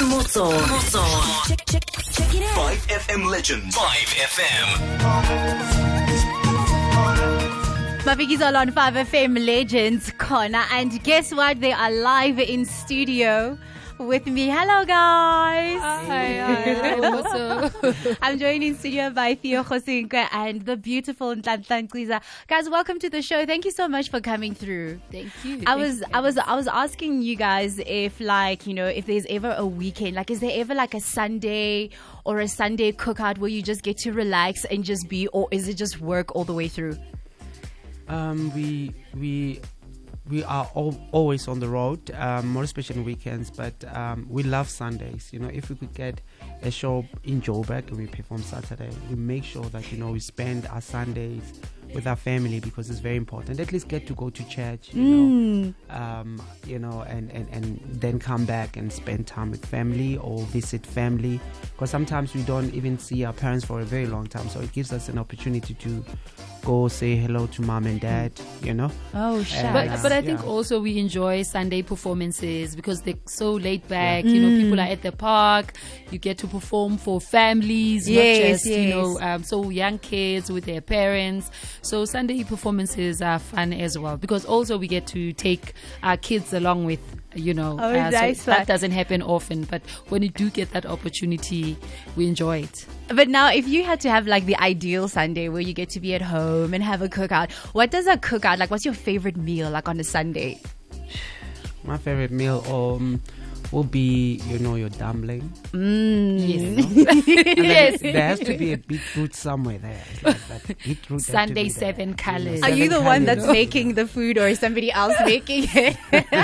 Motso. Check it out. 5FM Legends. 5FM. Mafikizolo on 5FM Legends Corner, and guess what? They are live in studio with me. Hello, guys. Hi. What's up? I'm joined in studio by Theo Khosinkwe and the beautiful Nhlanhla Nciza. Guys, welcome to the show. Thank you so much for coming through. Thank you. I was asking you guys if, like, you know, if there's ever a weekend, like, is there ever like a Sunday or a Sunday cookout where you just get to relax and just be, or is it just work all the way through? We are always on the road, more especially on weekends, but we love Sundays. You know, if we could get a show in Joburg and we perform Saturday, we make sure that, you know, we spend our Sundays with our family, because it's very important. At least get to go to church, you know, and then come back and spend time with family or visit family, because sometimes we don't even see our parents for a very long time, so it gives us an opportunity to go say hello to mom and dad, you know. Oh, shucks. But I think also we enjoy Sunday performances because they're so laid back. You know, people are at the park. You get to perform for families, not just, you know, so young kids with their parents. So Sunday performances are fun as well, because also we get to take our kids along with, you know. Oh, so that doesn't happen often, but when you do get that opportunity, we enjoy it. But now, if you had to have like the ideal Sunday where you get to be at home and have a cookout, what does a cookout, like, what's your favorite meal like on a Sunday? My favorite meal will be, you know, your dumpling. Yes. You know? Yes. There has to be a beetroot somewhere there. It's like that beetroot Sunday 7 colors. Are you the one that's colours. making the food, or is somebody else making it?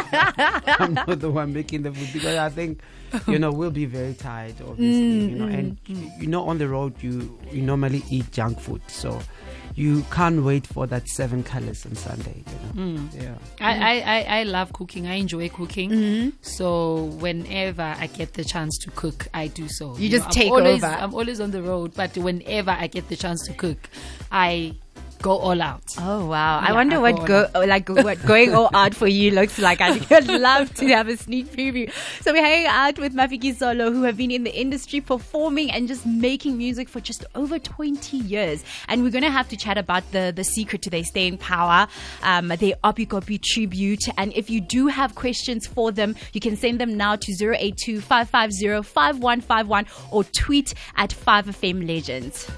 I'm not the one making the food, because I think, you know, we'll be very tired, obviously, you know, and you know, on the road you normally eat junk food, so you can't wait for that 7 colors on Sunday, you know. I love cooking. I enjoy cooking. So whenever I get the chance to cook, I do so. You just know, take over. over. I'm always on the road, but whenever I get the chance to cook, I go all out. Oh, wow. I Yeah, wonder I what go what going all out for you looks like. I'd love to have a sneak preview. So we're hanging out with Mafikizolo, who have been in the industry performing and just making music for just over 20 years. And we're going to have to chat about the secret to their staying power, their Opikopi tribute. And if you do have questions for them, you can send them now to 082-550-5151 or tweet at 5FM Legends.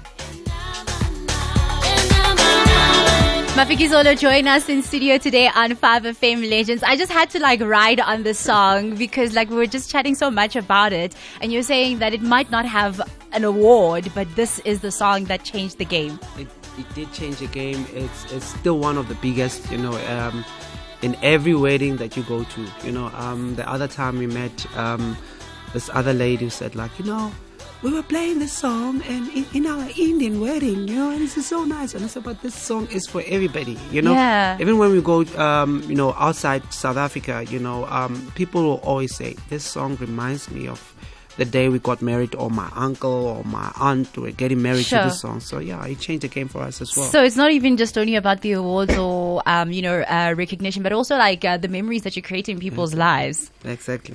Mafikizolo join us in studio today on 5FM Legends. I just had to like ride on the song because like we were just chatting so much about it, and you're saying that it might not have an award, but this is the song that changed the game. It did change the game. It's still one of the biggest, you know, in every wedding that you go to, you know. The other time we met this other lady who said, like, you know, we were playing this song and in our Indian wedding, you know, and this is so nice. And I said, but this song is for everybody, you know. Yeah. Even when we go, you know, outside South Africa, you know, people will always say, this song reminds me of the day we got married, or my uncle or my aunt were getting married to this song. So yeah, it changed the game for us as well. So it's not even just only about the awards or you know, recognition, but also like the memories that you create in people's lives. Exactly.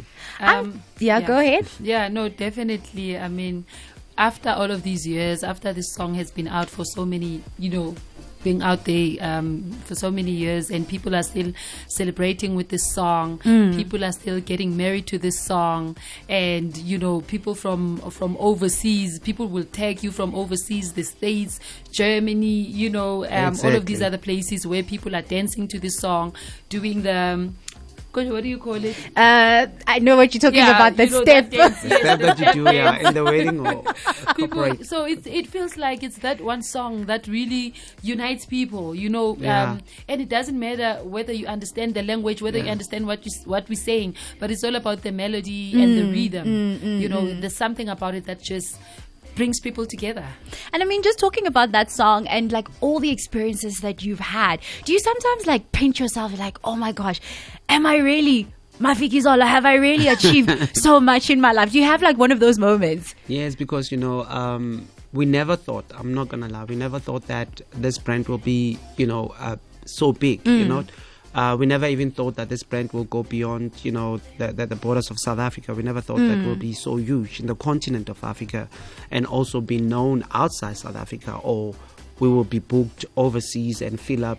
Go ahead. Yeah, no, definitely. I mean, after all of these years, after this song has been out for so many, you know, being out there for so many years, and people are still celebrating with this song, people are still getting married to this song, and you know, people from overseas, people will tag you from overseas, the States, Germany, you know, all of these other places where people are dancing to this song, doing the what do you call it? I know what you're talking about. The step. That Step that you do, in the wedding or corporate. So it feels like it's that one song that really unites people, you know. Yeah. And it doesn't matter whether you understand the language, whether you understand what we're saying, but it's all about the melody and the rhythm. You know, there's something about it that just brings people together. And I mean, just talking about that song and like all the experiences that you've had, do you sometimes like pinch yourself like, oh my gosh, am I really Mafikizolo? Have I really achieved so much in my life? Do you have like one of those moments? Yes, because, you know, we never thought, I'm not going to lie, we never thought that this brand will be, you know, so big, you know. We never even thought that this brand will go beyond, the borders of South Africa. We never thought that will be so huge in the continent of Africa, and also be known outside South Africa, or we will be booked overseas and fill up,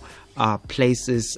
places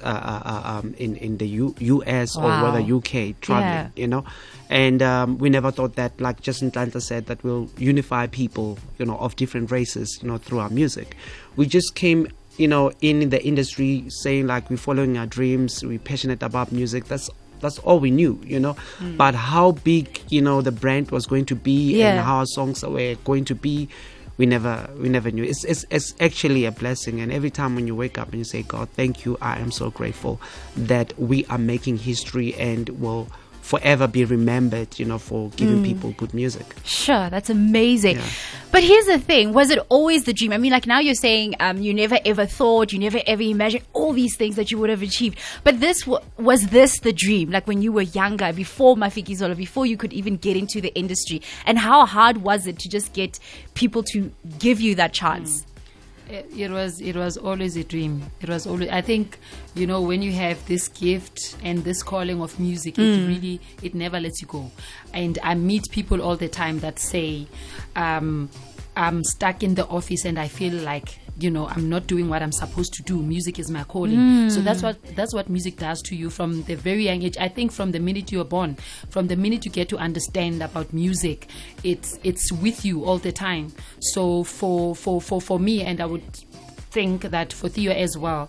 in the US or Wow. whether UK traveling, And we never thought that, like Justin Tlantla said, that we'll unify people, of different races, through our music. We just came, in the industry saying like we're following our dreams, we're passionate about music. That's all we knew, But how big, the brand was going to be and how our songs were going to be, we never knew. It's actually a blessing, and every time when you wake up and you say, God, thank you, I am so grateful that we are making history and will forever be remembered, for giving people good music. Sure, that's amazing. Yeah. But here's the thing, was it always the dream? I mean, like now you're saying you never ever thought, you never ever imagined all these things that you would have achieved. But was this the dream? Like when you were younger, before Mafikizolo, before you could even get into the industry? And how hard was it to just get people to give you that chance? It was always a dream. It was always, I think, when you have this gift and this calling of music, it never lets you go. And I meet people all the time that say, I'm stuck in the office and I feel like, I'm not doing what I'm supposed to do. Music is my calling. So that's what music does to you from the very young age. I think from the minute you're born, from the minute you get to understand about music, it's with you all the time. So for me, and I would think that for Theo as well,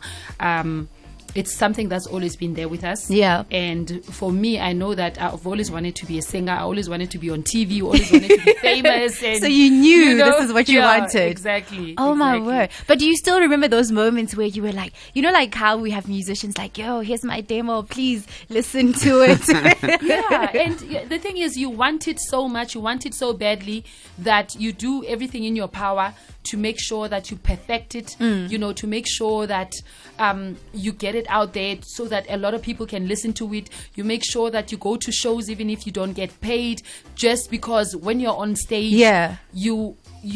it's something that's always been there with us. Yeah. And for me, I know that I've always wanted to be a singer. I always wanted to be on TV. Always wanted to be famous. And, So you knew this is what you wanted. Exactly. Oh my exactly. word. But do you still remember those moments where you were like, like how we have musicians like, yo, here's my demo, please listen to it. Yeah, and the thing is, you want it so much, you want it so badly that you do everything in your power to make sure that you perfect it, to make sure that you get it out there so that a lot of people can listen to it. You make sure that you go to shows even if you don't get paid, just because when you're on stage, you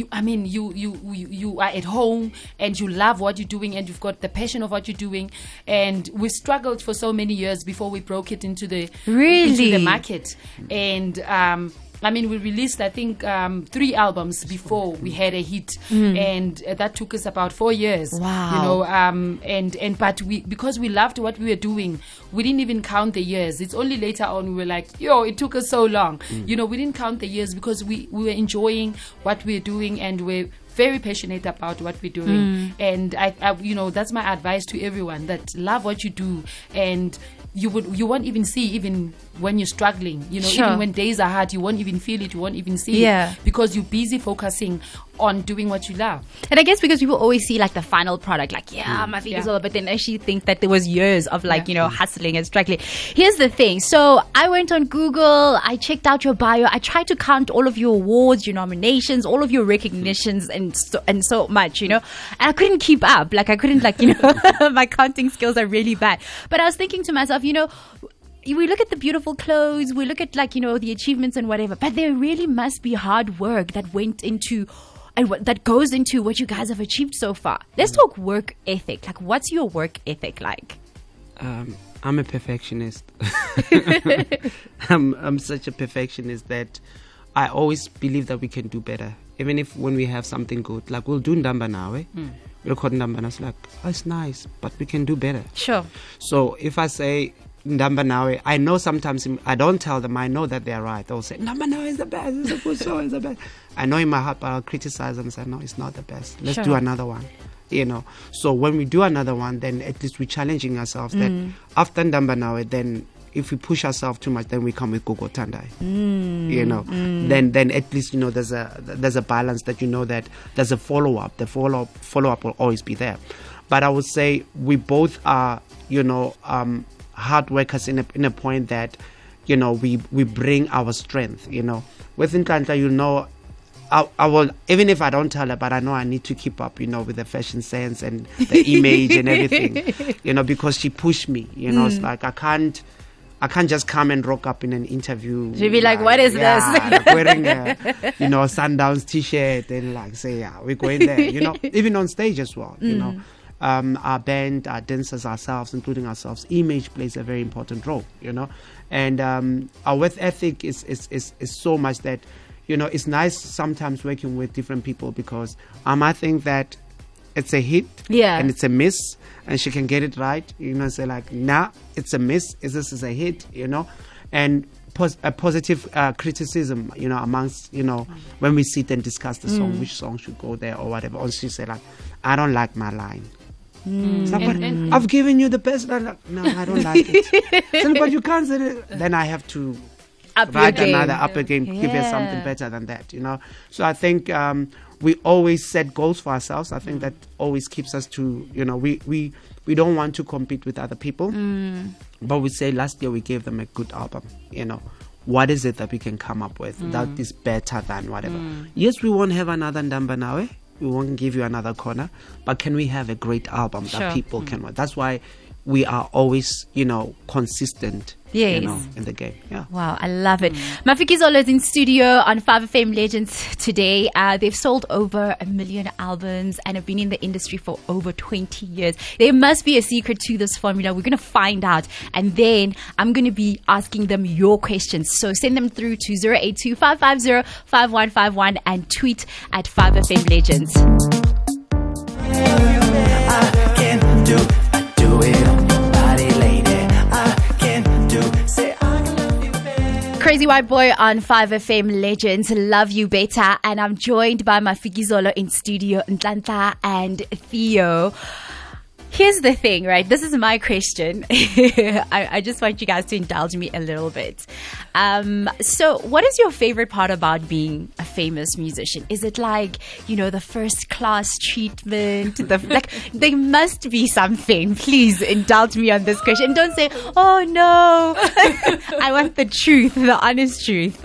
are at home and you love what you're doing and you've got the passion of what you're doing. And we struggled for so many years before we broke it into the market. And we released, I think, 3 albums before we had a hit, and that took us about 4 years. Wow. But because we loved what we were doing, we didn't even count the years. It's only later on we were like, it took us so long. We didn't count the years because we were enjoying what we were doing, and we're very passionate about what we're doing. And I that's my advice to everyone, that love what you do, and you won't even see, even when you're struggling, even when days are hard, you won't even feel it, you won't even see it, because you're busy focusing on doing what you love. And I guess because people always see like the final product, like, my feet is all, but then actually think that there was years of like, hustling and struggling. Here's the thing. So I went on Google, I checked out your bio, I tried to count all of your awards, your nominations, all of your recognitions and so much, and I couldn't keep up. Like I couldn't my counting skills are really bad. But I was thinking to myself, we look at the beautiful clothes, we look at the achievements and whatever, but there really must be hard work that went into and that goes into what you guys have achieved so far. Let's talk work ethic. Like, what's your work ethic like? I'm a perfectionist. I'm such a perfectionist that I always believe that we can do better. Even if when we have something good, like we'll do Ndamba now, we'll record Ndamba and it's like, it's nice, but we can do better. Sure. So if I say Ndamba Nawe, I know sometimes I don't tell them, I know that they're right. They'll say, Ndamba Nawe is the best, it's a good show, it's the best. I know in my heart, but I'll criticize them and say, no, it's not the best. Let's do another one. So when we do another one, then at least we're challenging ourselves that after Ndamba Nawe, then if we push ourselves too much, then we come with Gogo Tandai. Then at least there's a balance that that there's a follow up. The follow up will always be there. But I would say we both are hard workers in a point that we bring our strength. Within Tlantla, I will, even if I don't tell her, but I know I need to keep up, with the fashion sense and the image and everything, because she pushed me. It's like I can't just come and rock up in an interview. She'd be like, what is this? Like wearing a, Sundowns t-shirt and like say, we're going there, even on stage as well, our band, our dancers, ourselves, including ourselves, image plays a very important role, and our work ethic is so much that, it's nice sometimes working with different people, because I think that it's a hit and it's a miss, and she can get it right, say like, nah, it's a miss, this is a hit, and a positive criticism, amongst, when we sit and discuss the song, which song should go there or whatever. Or she say like, I don't like my line. It's like, but I've given you the best. No, I don't like it. So, but you can't say it. Then I have to write another upper game, give her something better than that, So I think we always set goals for ourselves. I think that always keeps us to, we don't want to compete with other people. But we say last year we gave them a good album, What is it that we can come up with that is better than whatever? Yes, we won't have another Ndamba Nawe. We won't give you another corner. But can we have a great album that people can watch? That's why we are always, consistent, in the game. Yeah. Wow, I love it. Mafikizolo is in studio on 5FM Legends today. They've sold over 1 million albums and have been in the industry for over 20 years. There must be a secret to this formula. We're going to find out. And then I'm going to be asking them your questions. So send them through to 082-550-5151 and tweet at 5FM Legends. I can do it on your body, lady. I can do, say I love you, baby. Crazy White Boy on 5FM Legends, Love You Better, and I'm joined by Mafikizolo in studio, Ntlantla and Theo. Here's the thing, right? This is my question. I just want you guys to indulge me a little bit. So what is your favorite part about being a famous musician? Is it like, the first class treatment? There must be something. Please indulge me on this question. Don't say, oh no. I want the truth, the honest truth.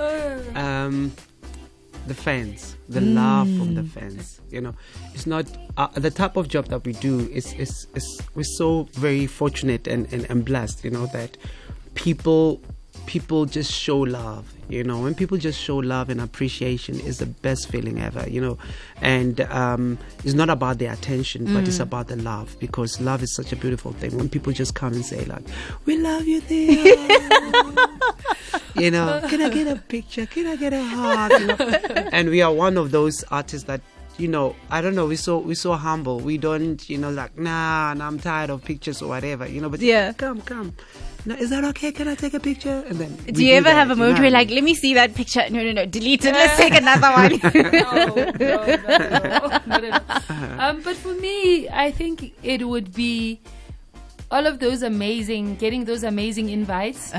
The fans, the love from the fans. It's not the type of job that we do. Is we're so very fortunate and blessed. That people just show love. When people just show love and appreciation is the best feeling ever. And it's not about the attention, but it's about the love, because love is such a beautiful thing. When people just come and say like, "We love you, Theo." Can I get a picture? Can I get a hug? And we are one of those artists that, I don't know, we're so humble. We don't, like, nah, I'm tired of pictures or whatever, but come. No, is that okay? Can I take a picture? And then do you ever have a moment where like, let me see that picture? No, delete it. Let's take another one. No. But for me, I think it would be all of those getting those amazing invites.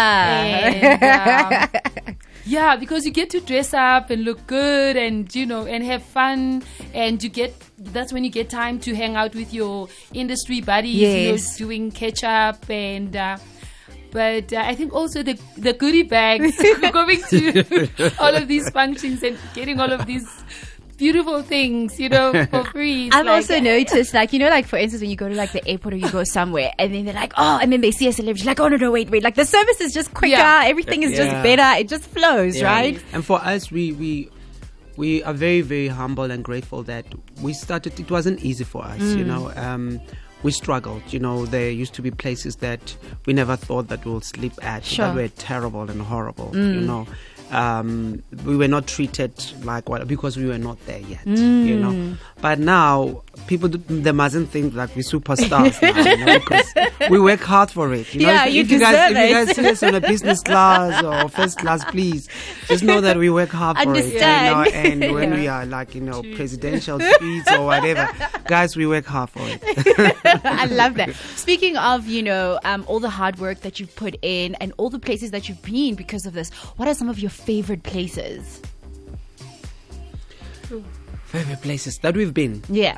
And, yeah, because you get to dress up and look good and, and have fun. And that's when you get time to hang out with your industry buddies, doing catch up and, but I think also the goodie bags, going to all of these functions and getting all of these beautiful things, for free. I've also noticed, like, for instance, when you go to like the airport or you go somewhere and then they're like, oh, and then they see a celebrity, like, oh, no, wait. Like the service is just quicker. Everything is just better. It just flows, right? And for us, we are very, very humble and grateful that we started. It wasn't easy for us, we struggled. There used to be places that we never thought that we'll sleep at, that were terrible and horrible, we were not treated like what, because we were not there yet, But now people they mustn't think like we're superstars now, because we work hard for it. If you guys see us on a business class or first class, please just know that we work hard for it. And when we are like presidential suites or whatever, guys, we work hard for it. I love that. Speaking of all the hard work that you've put in and all the places that you've been because of this, what are some of your favorite places? Favorite places that we've been? Yeah.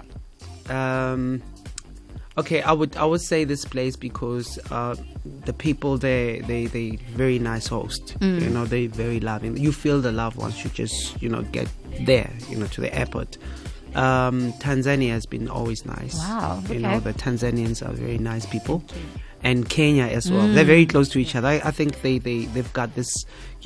Okay, I would say this place because the people there, they very nice host. They very loving. You feel the love once you just get there, to the airport. Tanzania has been always nice. Wow. Okay. The Tanzanians are very nice people. and Kenya as well. They're very close to each other. I think they've got this,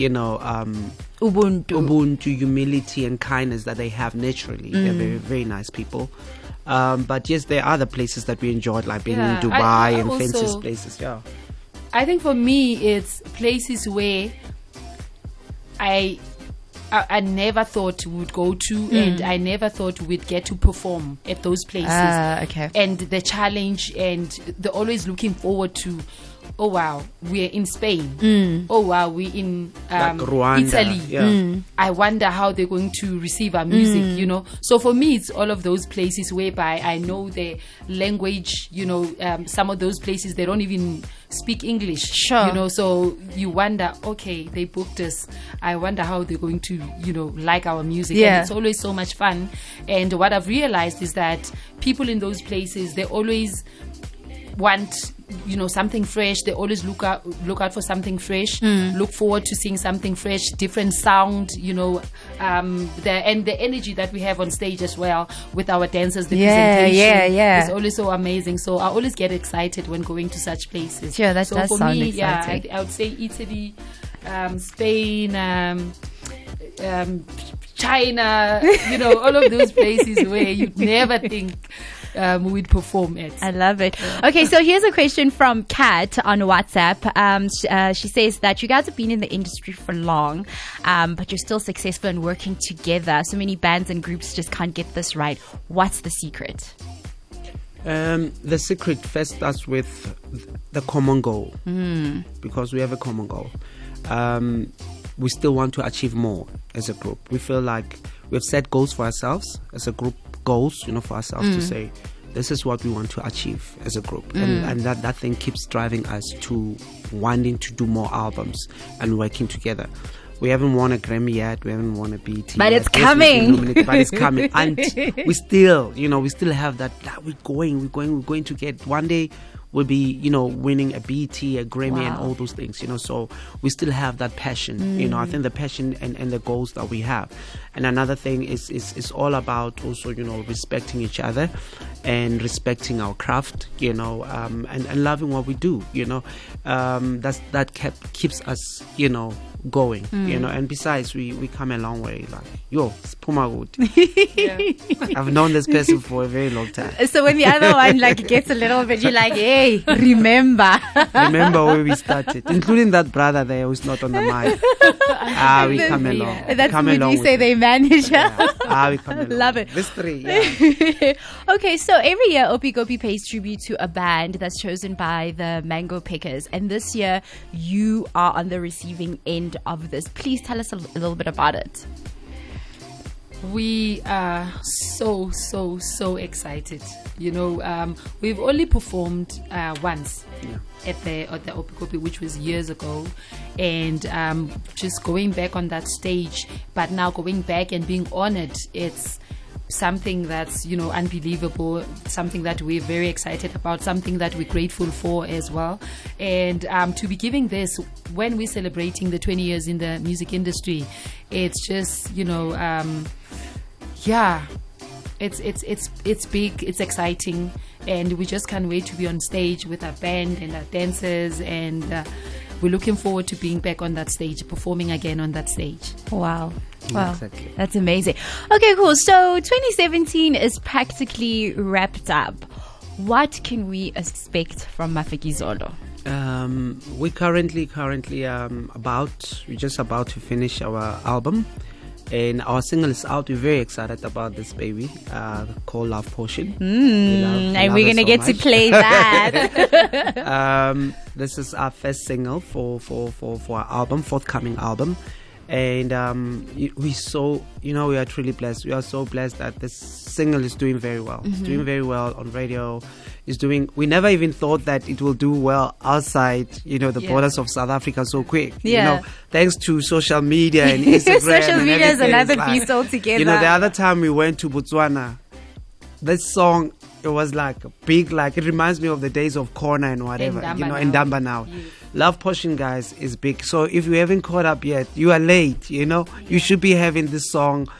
Ubuntu, humility and kindness that they have naturally. They're very, very nice people. But yes, there are other places that we enjoyed, like being in Dubai I and also- Fences places. Yeah. I think for me, it's places where I never thought we would go to, and I never thought we'd get to perform at those places. Okay. And the challenge, and they're always looking forward to, oh wow, we're in Spain. Oh wow, we're in Like Rwanda, Italy. yeah. I wonder how they're going to receive our music, So for me, it's all of those places whereby I know the language, some of those places, they don't even speak English. Sure. So you wonder, okay, they booked us. I wonder how they're going to, like our music. Yeah. And it's always so much fun. And what I've realized is that people in those places, they always want something fresh. They always look out for something fresh, look forward to seeing something fresh, different sound, the energy that we have on stage as well with our dancers, the presentation is always so amazing. So I always get excited when going to such places. Sure, that so does for sound me, exciting. I would say Italy, Spain, China, all of those places where you'd never think we'd perform at. I love it. Okay, so here's a question from Kat on WhatsApp. She says that you guys have been in the industry for long, but you're still successful in working together. So many bands and groups just can't get this right. What's the secret? The secret first starts with the common goal, because we have a common goal. We still want to achieve more as a group. We feel like we've set goals for ourselves as a group, goals, for ourselves to say, this is what we want to achieve as a group. And that thing keeps driving us to wanting to do more albums and working together. We haven't won a Grammy yet. We haven't won a BET But yet. it's Yes, we've been coming. nominated, but it's coming. And we still, we still have that we're going to get one day. We'll be, winning a BET, a Grammy, and Wow. all those things, So we still have that passion, I think the passion and the goals that we have. And another thing is all about also, respecting each other and respecting our craft, and loving what we do, that keeps us, going, and besides, we come a long way. Like, it's Puma good. I've known this person for a very long time. So when the other one gets a little bit, you're like, hey, remember. Remember where we started, including that brother there who's not on the mic. We come along. That's come what along you say with they manage. we come along. Love it. This three, yeah. Okay, so every year Opi Gopi pays tribute to a band that's chosen by the Mango Pickers, and this year you are on the receiving end of this. Please tell us a little bit about it. We are so excited. We've only performed once at the Opi Gopi, which was years ago, and just going back on that stage, but now going back and being honored, it's something that's unbelievable, something that we're very excited about, something that we're grateful for as well. And to be giving this when we're celebrating the 20 years in the music industry, it's just it's big, it's exciting, and we just can't wait to be on stage with our band and our dancers, and we're looking forward to being back on that stage, performing again on that stage. Wow. Wow, Exactly. that's amazing. Okay, cool. So 2017 is practically wrapped up. What can we expect from Mafikizolo? We currently we're just about to finish our album, and our single is out. We're very excited about this baby called Love Potion. And we're gonna get to play that. This is our first single for our album, forthcoming album. And we are truly blessed. We are so blessed that this single is doing very well. It's doing very well on radio. We never even thought that it will do well outside, the borders of South Africa so quick. Yeah. Thanks to social media and Instagram. Social and media is everything. another It's like, beast altogether. the other time we went to Botswana, this song, it was like big, it reminds me of the days of Corner and whatever, in Damba now. Yes. Love Potion, guys, is big. So if you haven't caught up yet, you are late, You should be having this song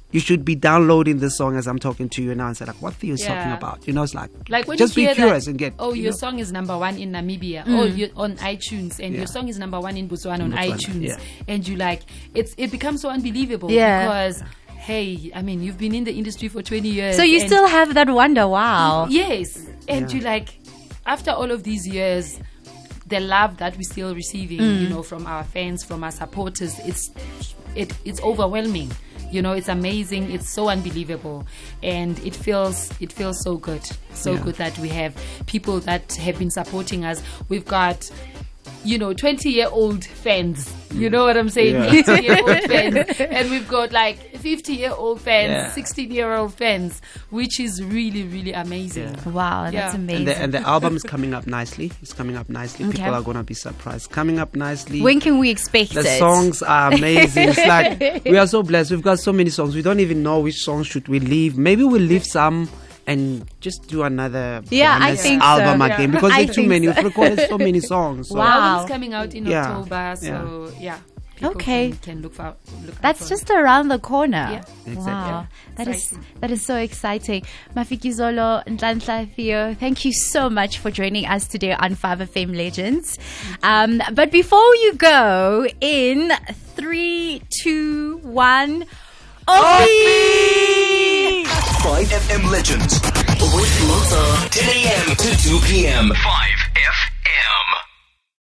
you should be downloading the song as I'm talking to you now and say like, what are you Yeah. talking about? You know, it's like When just you be hear curious that, and get. oh, you your know. song is number 1 in Namibia, oh, you're on iTunes, and Yeah. your song is number 1 in Botswana on Botswana, iTunes, yeah. and you like it becomes so unbelievable Yeah. because hey, I mean, you've been in the industry for 20 years, So you and- still have that wonder, wow. yes, and Yeah. you like after all of these years, the love that we're still receiving, you know, from our fans, from our supporters, it's overwhelming. You know, it's amazing. It's so unbelievable, and it feels so good, Yeah. good that we have people that have been supporting us. We've got, 20-year-old fans. You know what I'm saying? Yeah. 80-year-old fans, and we've got like 50-year-old fans, Yeah. 16-year-old fans, which is really, really amazing. Yeah. Wow, that's Yeah. amazing. And the album is coming up nicely. It's coming up nicely. Okay. People are gonna be surprised. Coming up nicely. When can we expect The it? songs are amazing. It's like we are so blessed. We've got so many songs. We don't even know which songs should we leave. Maybe we'll leave some and just do another Yeah, I bonus think so. album Yeah. again because I there's too think many. so. We've recorded so many songs. So Wow. Album's coming out in Yeah. October, so yeah. People Okay. can look out That's for just around the corner. Yeah. Exactly. Wow, that is Exciting. that is so exciting. Mafikizolo Nhlanhla Theo, thank you so much for joining us today on 5FM Legends. But before you go, in 3, 2, 1, Obi! 5FM Legends. With Moza. 10 a.m. to 2 p.m. 5